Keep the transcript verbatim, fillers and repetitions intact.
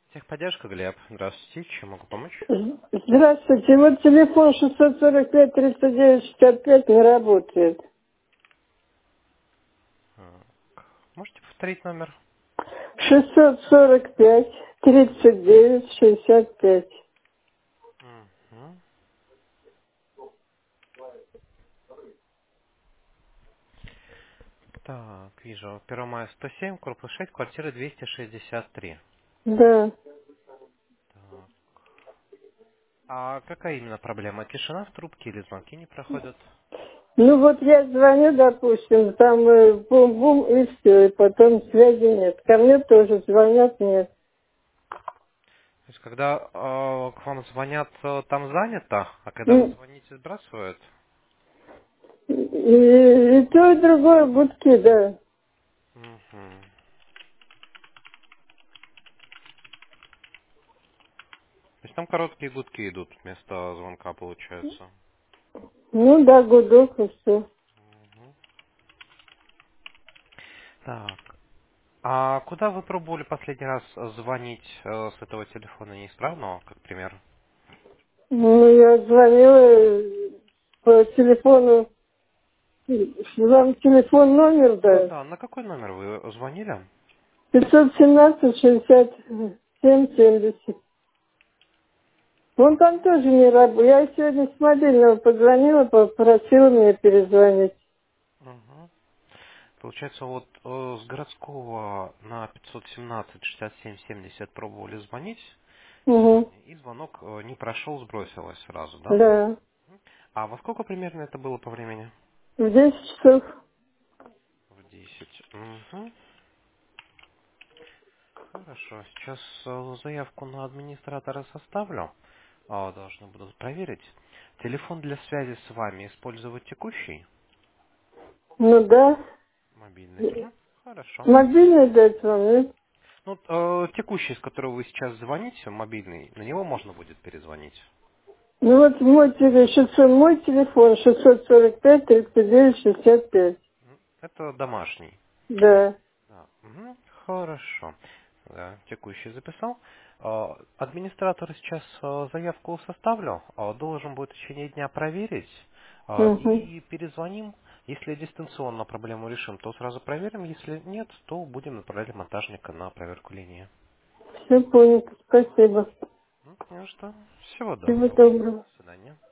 Техподдержка, Глеб. Здравствуйте. Чем могу помочь? Здравствуйте, вот телефон шестьсот сорок пять тридцать девять шестьдесят пять не работает. Так. Можете повторить номер? шестьсот сорок пять тридцать девять шестьдесят пять. Мгм. Так, вижу. Первомая сто семь, корпус шесть, квартира двести шестьдесят три. Да. Так. А какая именно проблема? Тишина в трубке или звонки не проходят? Ну вот я звоню, допустим, там э, бум-бум и все, и потом связи нет. Ко мне тоже звонят, нет. То есть, когда э, к вам звонят, э, там занято, а когда вы И, звоните, сбрасывают? и- и то, и другое гудки, да. Мгм. То есть там короткие гудки идут вместо звонка, получается. Ну да, гудок и все. Мгм. Так. А куда вы пробовали последний раз звонить э, с этого телефона неисправного, как пример? Ну, я звонила э, по телефону, вам телефон номер, да. Да, на какой номер вы звонили? пятьсот семнадцать шестьдесят семь семьдесят. Он там Мгм. тоже не работает. Я сегодня с мобильного позвонила, попросила меня перезвонить. Мгм. Получается, вот э, с городского на пятьсот семнадцать шестьдесят семь семьдесят пробовали звонить Угу. сегодня, и звонок э, не прошел, сбросилось сразу, да? Да. А во сколько примерно это было по времени? В десять часов. В десять. Мгм. Хорошо, сейчас э, заявку на администратора составлю. А, должны будут проверить. Телефон для связи с вами использовать текущий? Ну да. Мобильный. Мгм. Хорошо. Мобильный дать вам, нет? Ну, э, текущий, с которого вы сейчас звоните, мобильный, на него можно будет перезвонить. Ну вот мой телефон, мой телефон шестьсот сорок пять тридцать девять шестьдесят пять. М, Это домашний. Да. Да. Мгм. Хорошо. Да, текущий записал. А, Администратор сейчас а, заявку составлю, а, должен будет в течение дня проверить а, Угу. и перезвоним. Если дистанционно проблему решим, то сразу проверим. Если нет, то будем направлять монтажника на проверку линии. Все понял. Спасибо. Ну, ну что, всего Всего доброго. доброго. До свидания.